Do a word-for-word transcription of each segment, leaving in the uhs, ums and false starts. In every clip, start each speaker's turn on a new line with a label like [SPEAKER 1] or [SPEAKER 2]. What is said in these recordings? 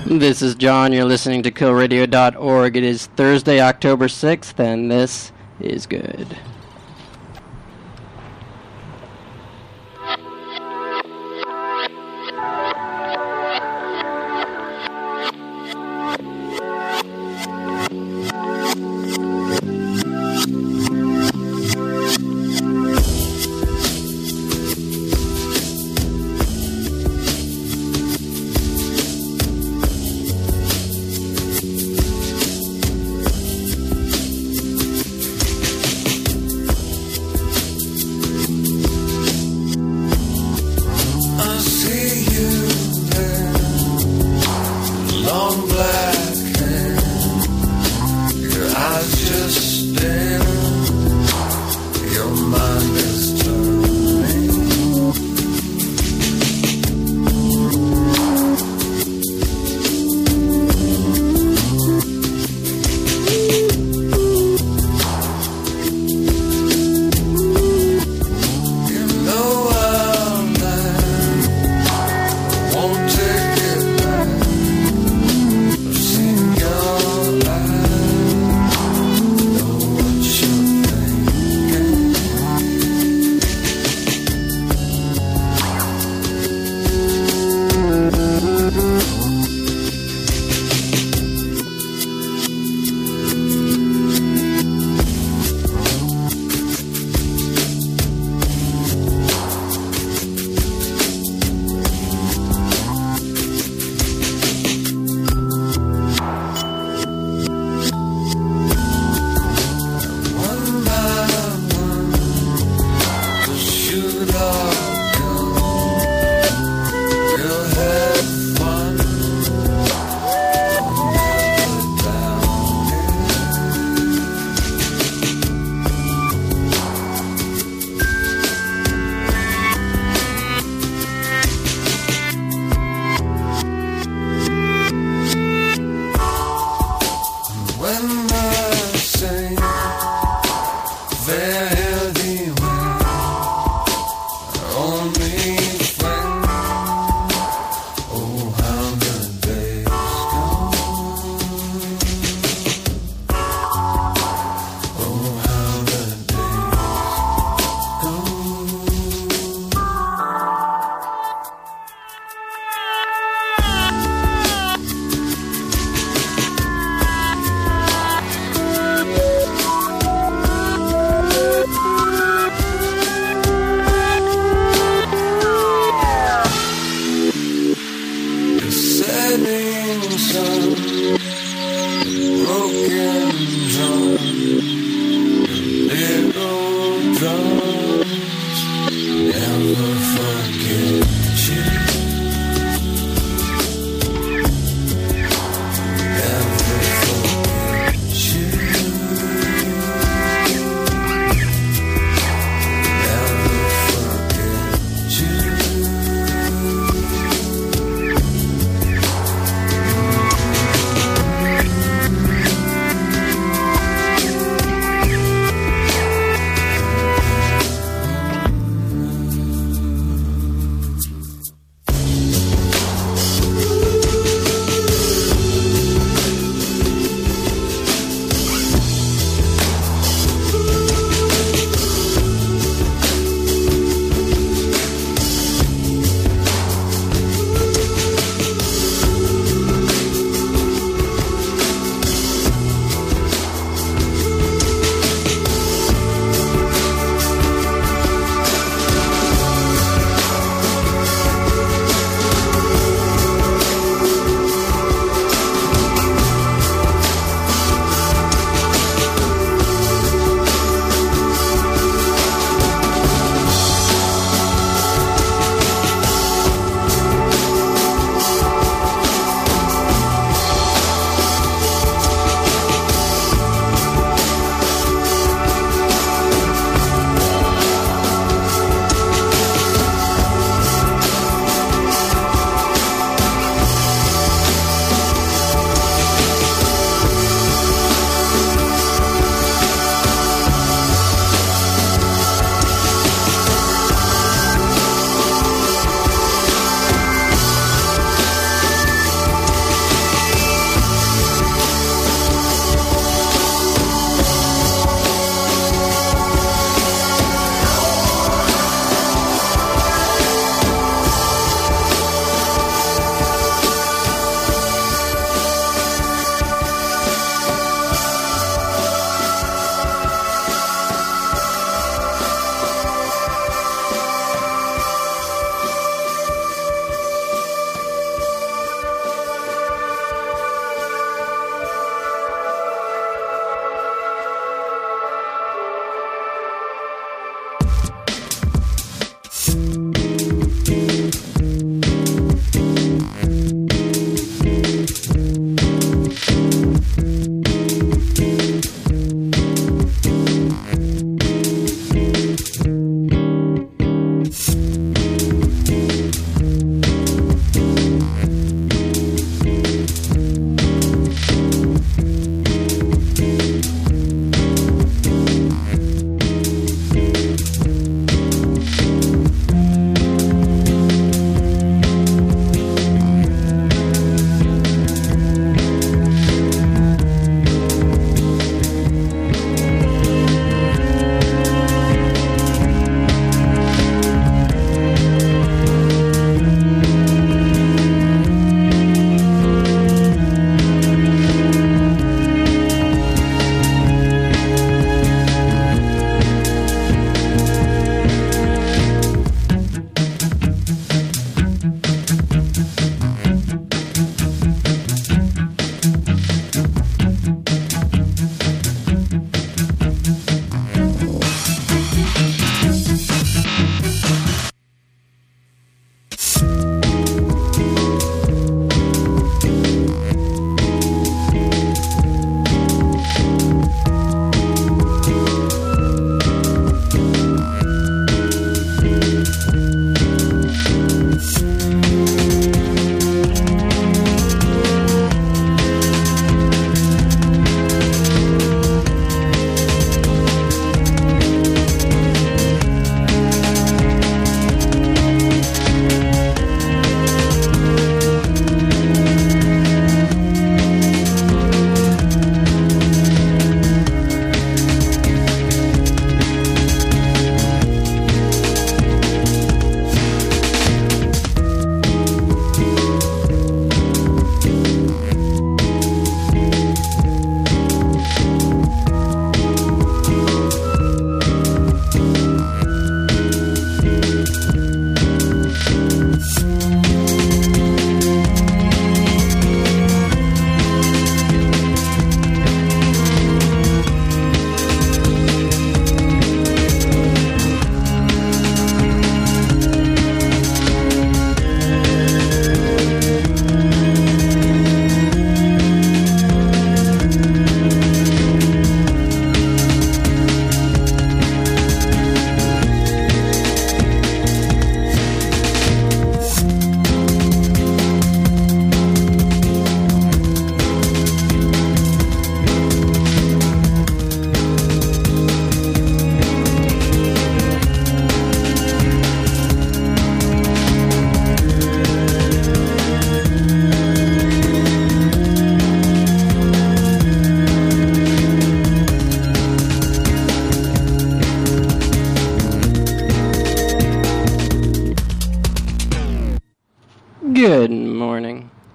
[SPEAKER 1] This is John. You're listening to kill radio dot org. It is Thursday, October sixth, and this is good.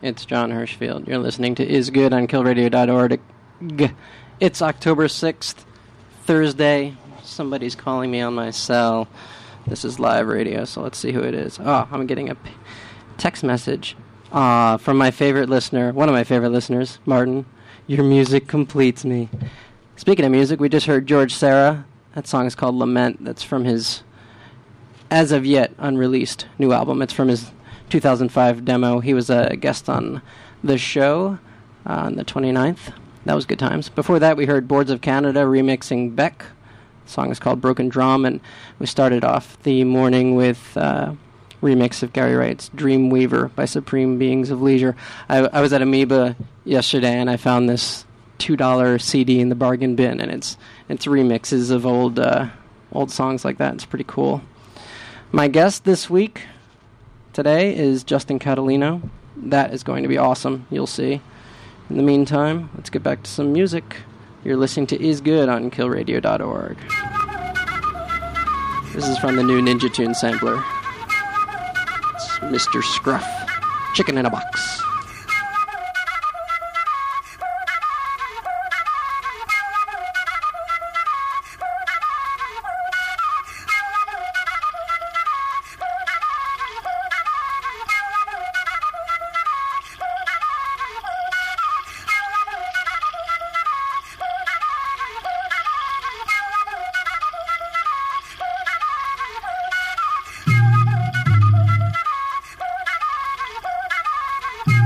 [SPEAKER 1] It's John Hirschfield. You're listening to Is Good on kill radio dot org. It's October sixth, Thursday. Somebody's calling me on my cell. This is live radio, so let's see who it is. Oh, I'm getting a p- text message uh, from my favorite listener, one of my favorite listeners, Martin. Your music completes me. Speaking of music, we just heard George Sarah. That song is called Lament. That's from his, as of yet, unreleased new album. It's from his two thousand five demo. He was a guest on the show uh, on the twenty-ninth. That was good times. Before that, we heard Boards of Canada remixing Beck. The song is called Broken Drum, and we started off the morning with uh, remix of Gary Wright's Dream Weaver by Supreme Beings of Leisure. I, I was at Amoeba yesterday, and I found this two dollar C D in the bargain bin, and it's it's remixes of old uh, old songs like that. It's pretty cool. My guest this week, today, is Justin Catalino. That is going to be awesome. You'll see. In the meantime, let's get back to some music. You're listening to Is Good on kill radio dot org. This is from the new Ninja Tune sampler. It's Mister Scruff. Chicken in a Box.
[SPEAKER 2] Bye.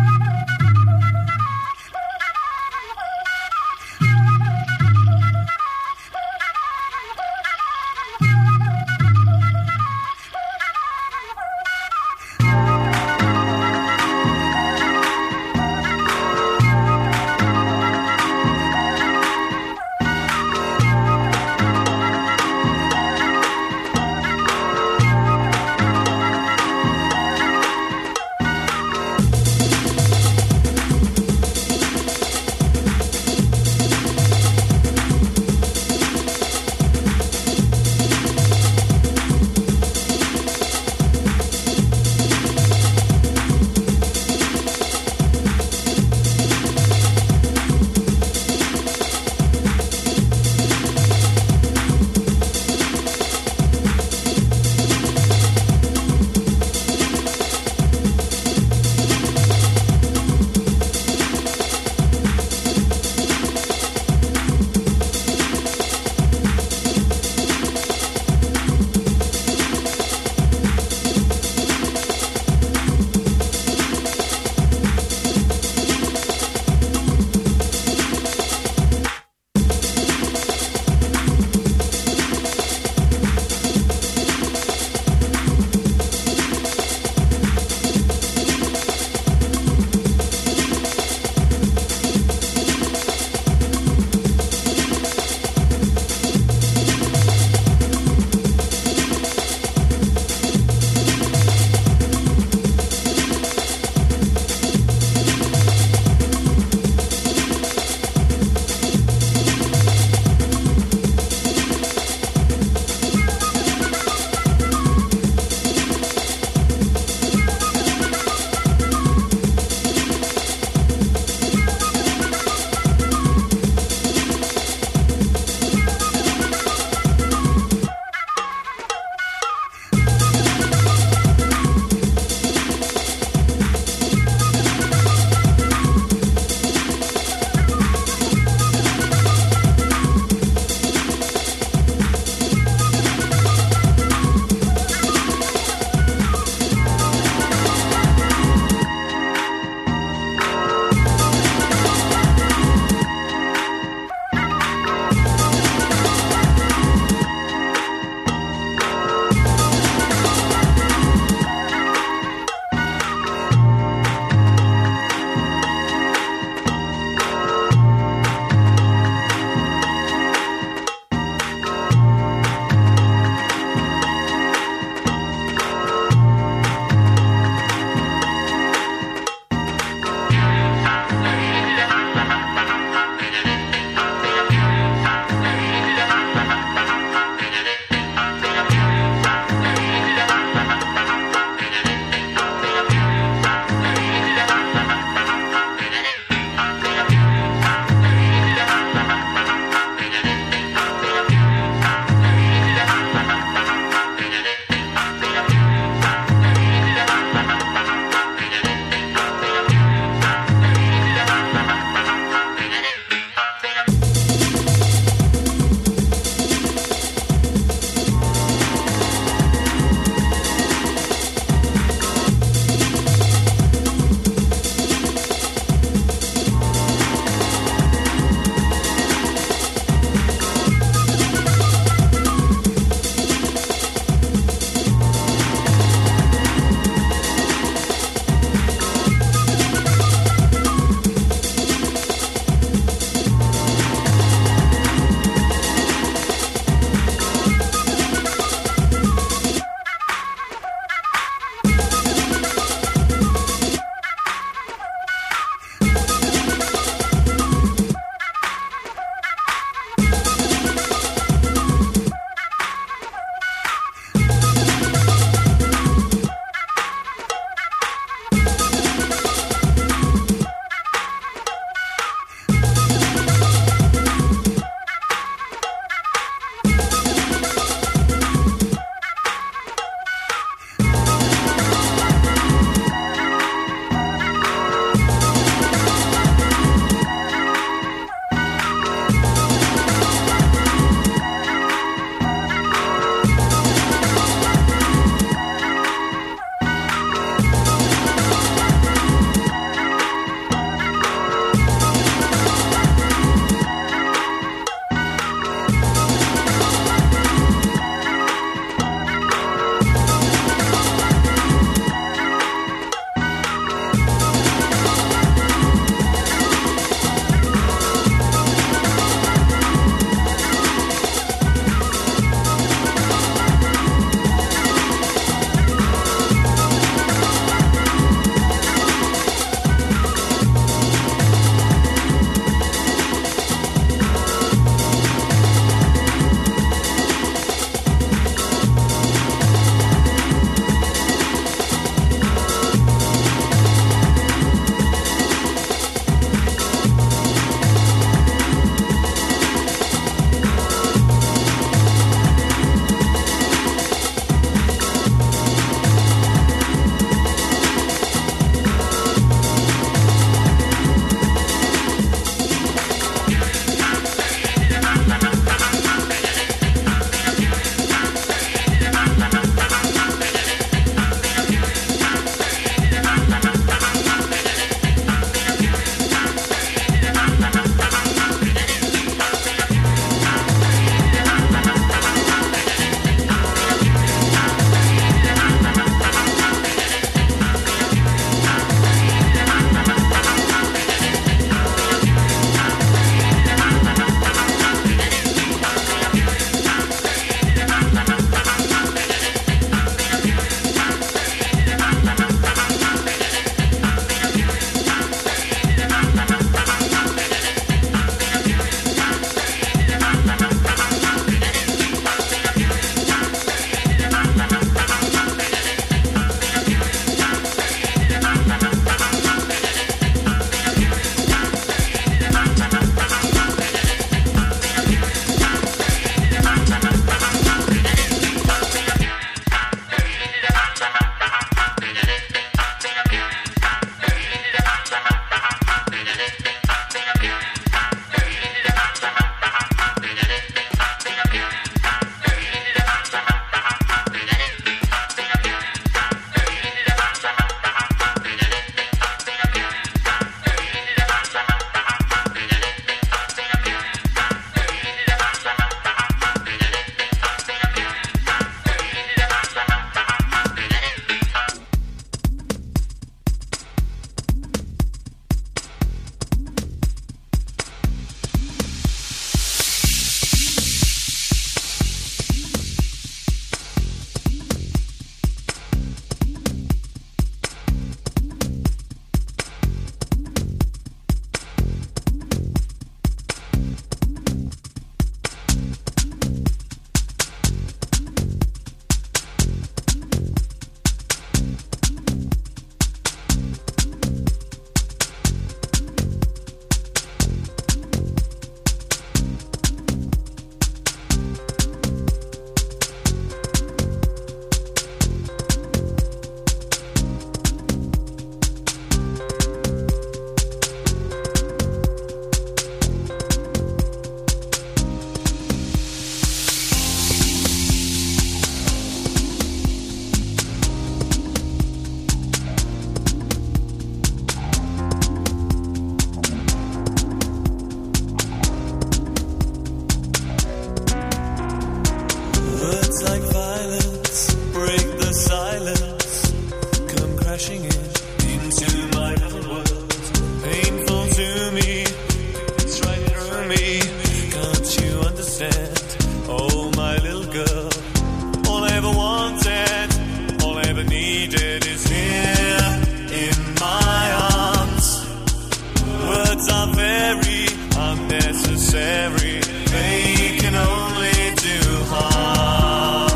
[SPEAKER 2] unnecessary. They can only do harm.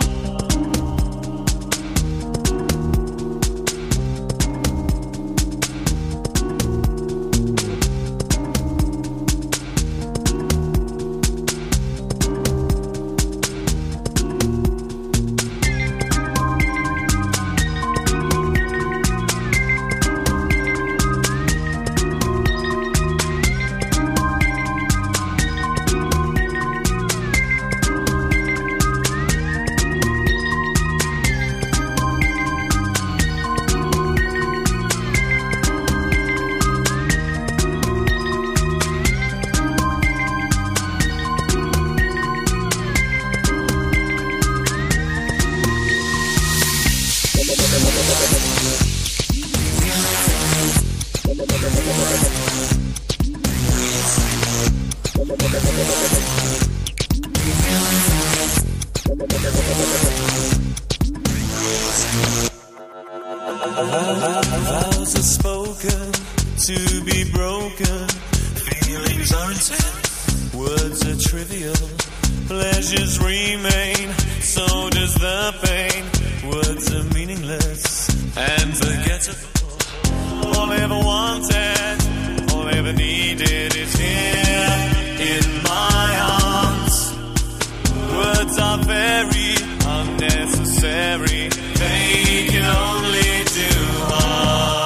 [SPEAKER 2] Vows are spoken to be broken. Feelings are intense, words are trivial. Pleasures remain, so does the pain. Words are meaningless and forgettable. All I ever wanted, all I ever needed is here in my arms. Words are very unnecessary. They can only do harm.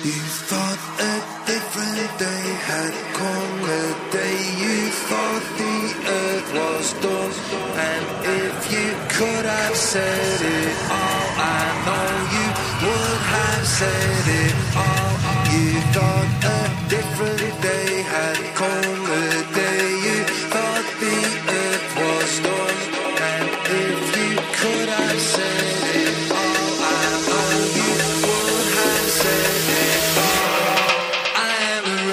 [SPEAKER 2] You thought a different day had come, a day you thought the earth was done. And if you could have said it all, I know you would have said it all. You thought a different day had come, a day you thought the earth was done. And if you could have said it all, I know you would have said it all. I am a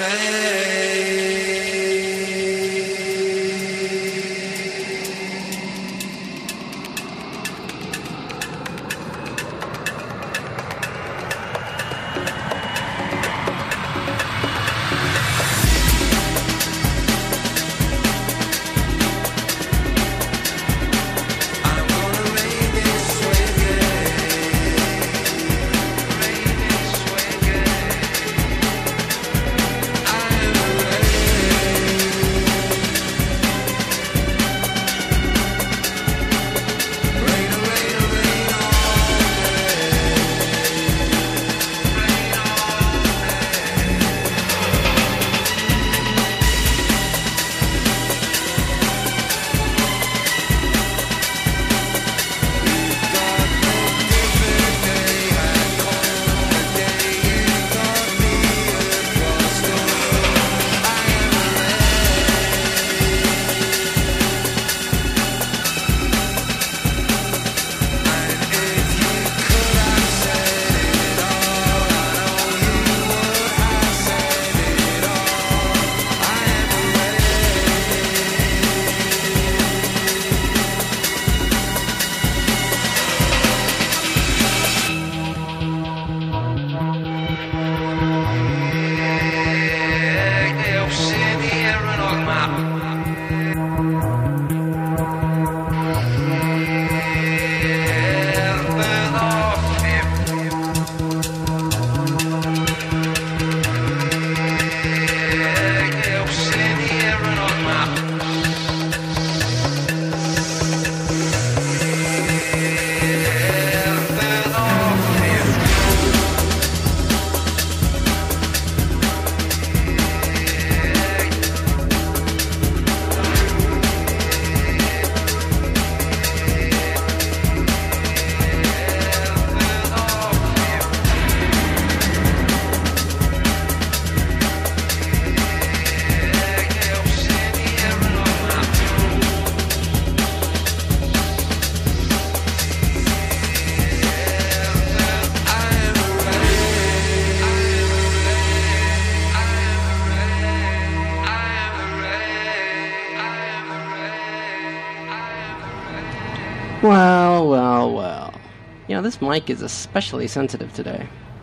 [SPEAKER 1] Well, well, well. You know, this mic is especially sensitive today.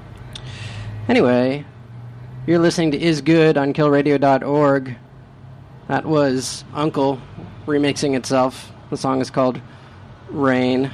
[SPEAKER 1] Anyway, you're listening to Is Good on kill radio dot org. That was Uncle remixing itself. The song is called Rain.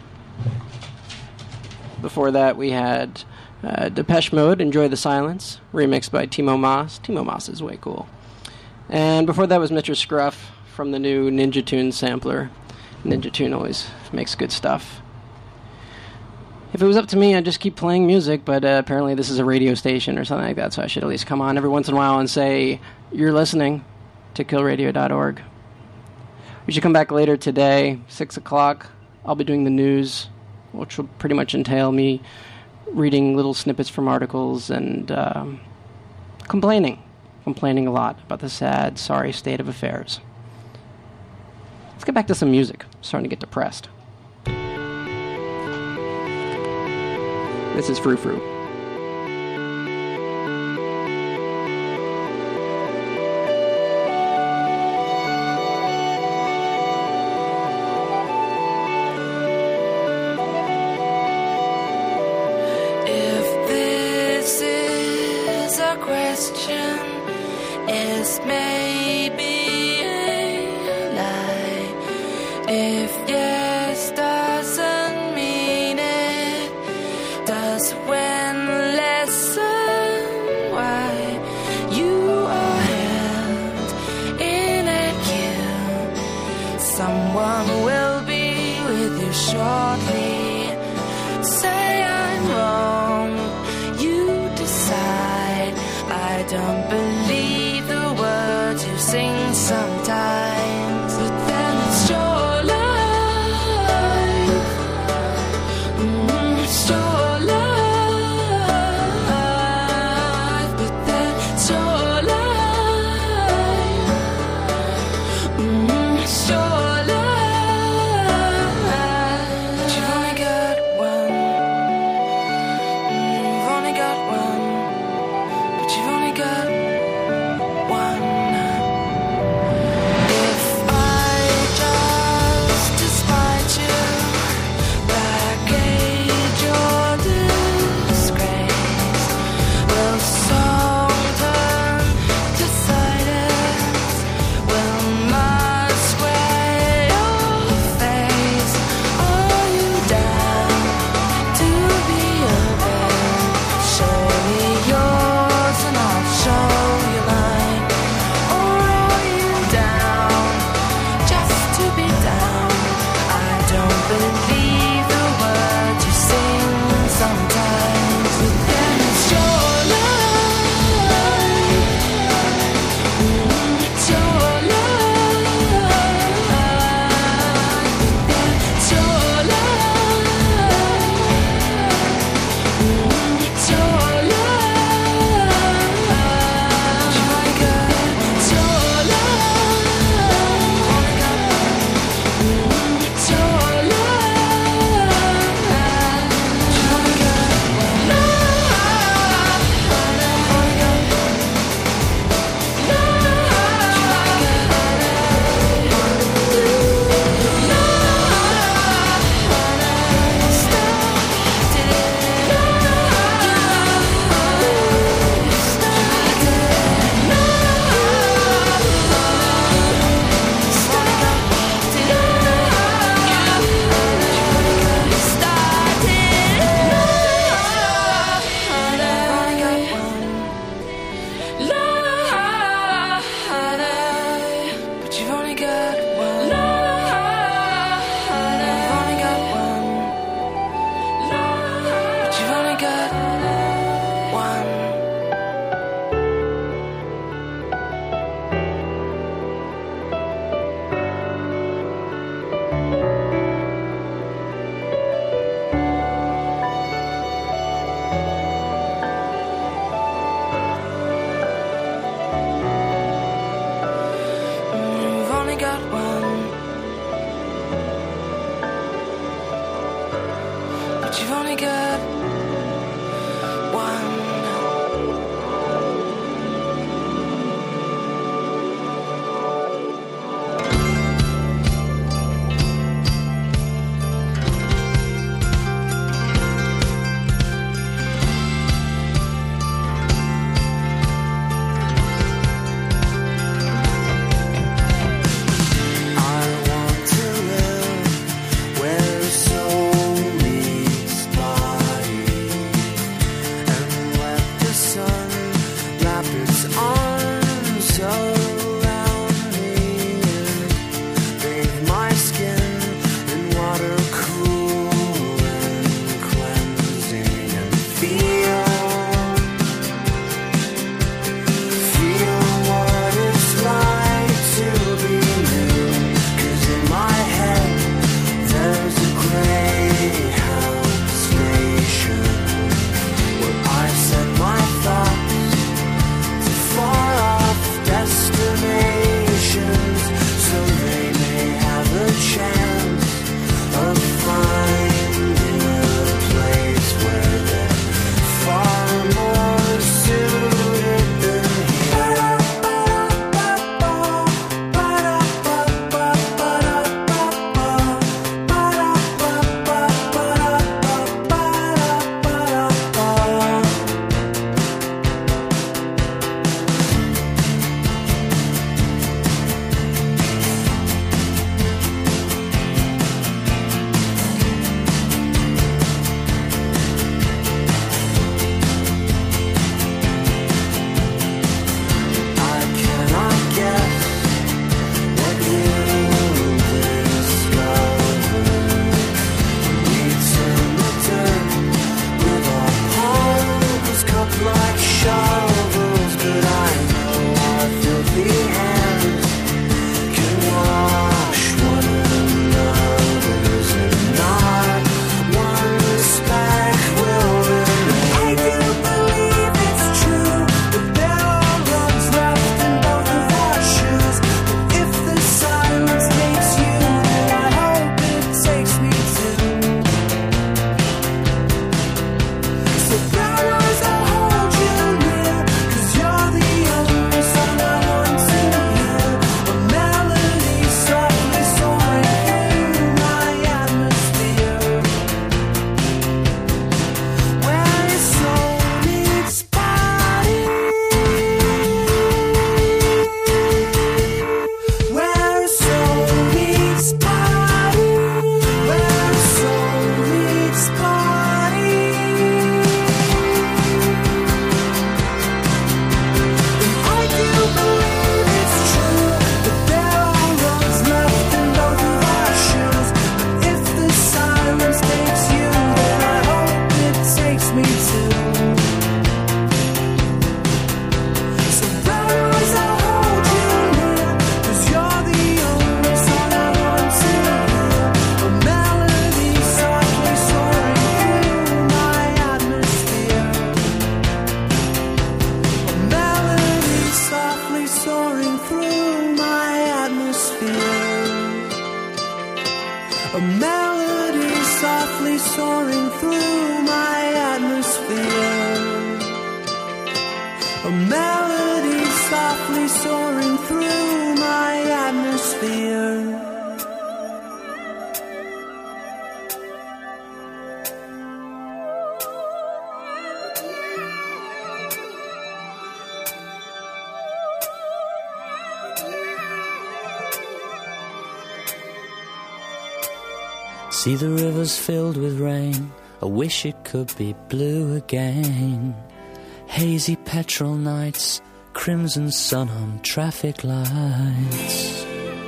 [SPEAKER 1] Before that, we had uh, Depeche Mode, Enjoy the Silence, remixed by Timo Maas. Timo Maas is way cool. And before that was Mister Scruff from the new Ninja Tune sampler. Ninja Tune always makes good stuff. If it was up to me, I'd just keep playing music, but uh, apparently this is a radio station or something like that, so I should at least come on every once in a while and say, you're listening to kill radio dot org. We should come back later today, six o'clock. I'll be doing the news, which will pretty much entail me reading little snippets from articles and um, complaining. Complaining a lot about the sad, sorry state of affairs. Let's get back to some music. I'm starting to get depressed. This is Frou Frou.
[SPEAKER 3] If this is a question, it's maybe a lie. If yes doesn't mean it, does when lesson why you are held in a queue. Someone will be with you shortly. Say I'm wrong, you decide. but you've only got one.
[SPEAKER 4] See the rivers filled with rain, I wish it could be blue again. Hazy petrol nights, crimson sun on traffic lights.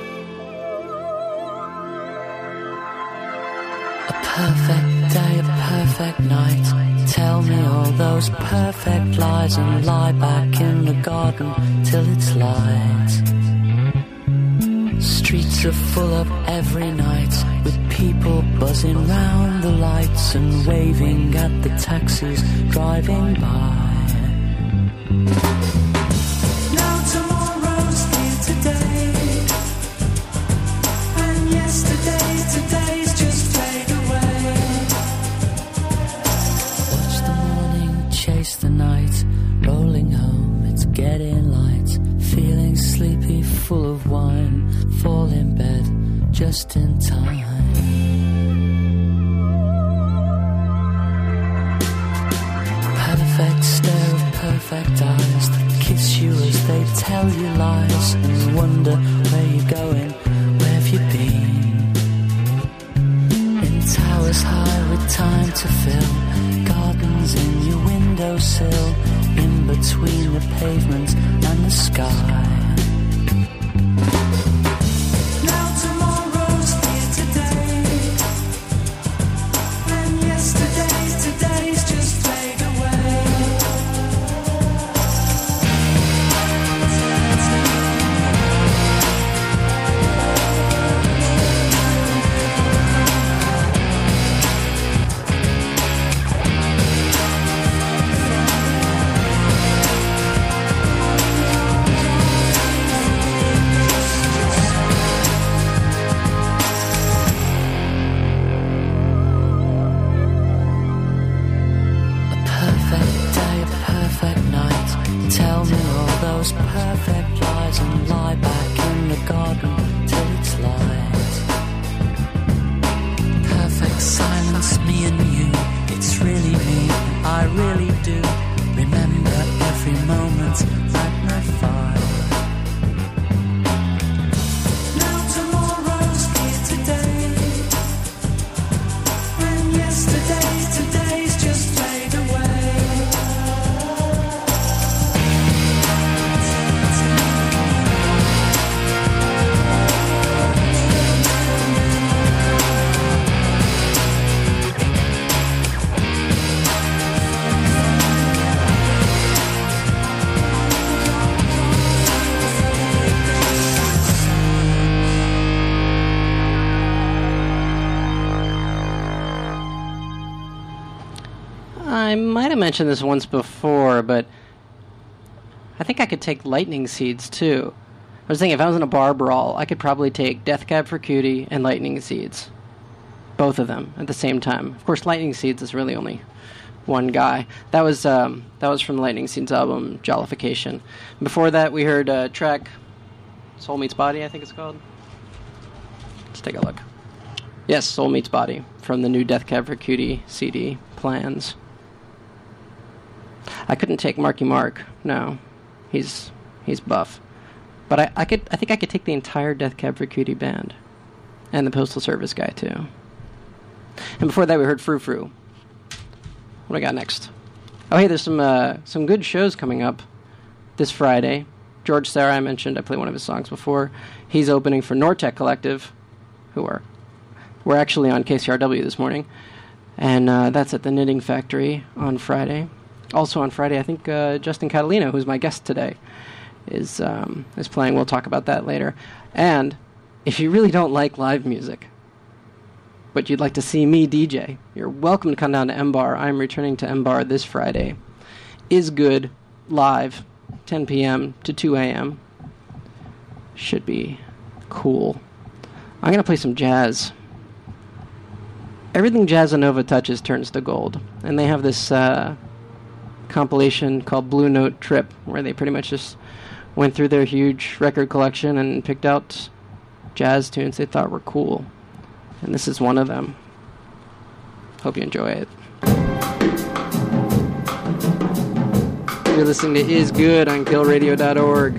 [SPEAKER 4] A perfect day, a perfect night. Tell me all those perfect lies and lie back in the garden till it's light. Streets are full up every night with people buzzing round the lights and waving at the taxis driving by.
[SPEAKER 5] Now tomorrow's here today, and yesterday, today's just fade away.
[SPEAKER 4] just in time. Perfect stare of perfect eyes that kiss you as they tell you lies, and you wonder where you're going, where have you been? In towers high with time to fill, gardens in your windowsill, in between the pavement and the sky.
[SPEAKER 5] Now tomorrow's here today, and yesterday's today's just fade away.
[SPEAKER 4] Perfect lies and lie back in the garden till it's light. Perfect silence, me and you, it's really me, I really do remember every moment magnified.
[SPEAKER 5] Now tomorrow's here today, and yesterday's today's just fade away.
[SPEAKER 1] I might have mentioned this once before, but I think I could take Lightning Seeds, too. I was thinking if I was in a bar brawl, I could probably take Death Cab for Cutie and Lightning Seeds. Both of them at the same time. Of course, Lightning Seeds is really only one guy. That was um, that was from the Lightning Seeds album, Jollification. Before that, we heard a track, Soul Meets Body, I think it's called. Let's take a look. Yes, Soul Meets Body, from the new Death Cab for Cutie C D, Plans. I couldn't take Marky Mark. No, he's he's buff. But I, I could I think I could take the entire Death Cab for Cutie band, and the Postal Service guy too. And before that, we heard Frou Frou. What do I got next? Oh, hey, there's some uh, some good shows coming up this Friday. George Sarah, I mentioned. I played one of his songs before. He's opening for Nortec Collective, who are we're actually on K C R W this morning, and uh, that's at the Knitting Factory on Friday. Also on Friday, I think uh, Justin Catalino, who's my guest today, is um, is playing. We'll talk about that later. And if you really don't like live music, but you'd like to see me D J, you're welcome to come down to M-Bar. I'm returning to M-Bar this Friday. Is Good live, ten p.m. to two a.m. Should be cool. I'm going to play some jazz. Everything Jazzanova touches turns to gold. And they have this uh, compilation called Blue Note Trip, where they pretty much just went through their huge record collection and picked out jazz tunes they thought were cool. And this is one of them. Hope you enjoy it. You're listening to Is Good on kill radio dot org.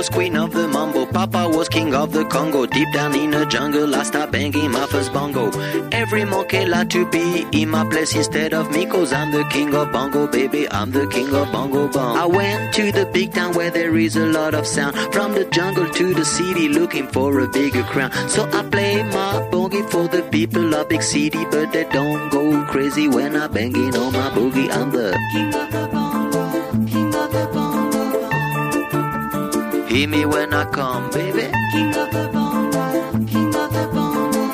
[SPEAKER 6] was queen of the mambo, Papa was king of the Congo. Deep down in the jungle, I start banging my first bongo. Every monkey like to be in my place instead of me, cause I'm the king of bongo, baby, I'm the king of bongo bong. I went to the big town where there is a lot of sound, from the jungle to the city looking for a bigger crown. So I play my boogie for the people of big city, but they don't go crazy when I banging on my boogie. I'm the king of the bongo, king of the bongo bong. Hear me when I come, baby. King of the bongo, king of the bongo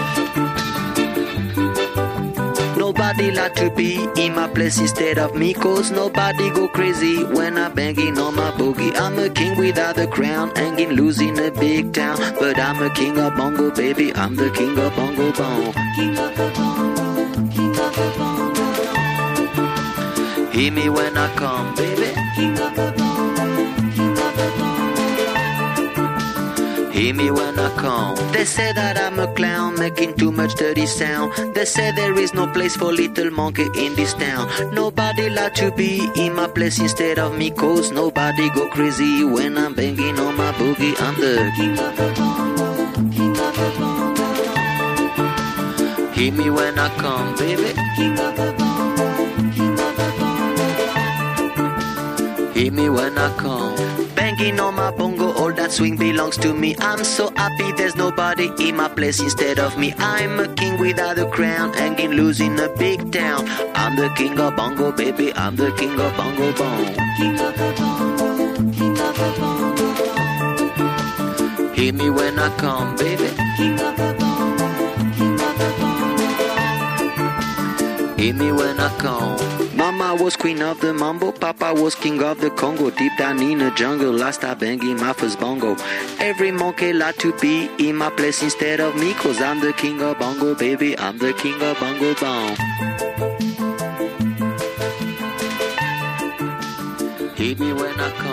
[SPEAKER 6] bong. Nobody like to be in my place instead of me, cause nobody go crazy when I banging on my boogie. I'm a king without a crown, hanging loose in a big town, but I'm a king of bongo, baby, I'm the king of bongo bong. King of the bongo, king of the bongo bong. Hear me when I come, baby. King of the bongo, king of the bongo bong. Hear me when I come. They say that I'm a clown, making too much dirty sound. They say there is no place for little monkey in this town. Nobody like to be in my place instead of me, cause nobody go crazy when I'm banging on my boogie. I'm the king of the bongo, king of the bongo bong. Hear me when I come, baby. King of the bongo, king of the bongo bong. Hear me when I come. Banging on my bongo, all that swing belongs to me. I'm so happy there's nobody in my place instead of me. I'm a king without a crown, hanging loose in a big town. I'm the king of bongo, baby, I'm the king of bongo bong. King of the bongo, king of the bongo bong. Hear me when I come, baby. King of the bongo, king of the bongo bong. Hear me when I come. Mama was queen of the mambo, Papa was king of the Congo. Deep down in the jungle, I start banging my first bongo. Every monkey like to be in my place instead of me, cause I'm the king of bongo, baby, I'm the king of bongo bong. Hit me when I come.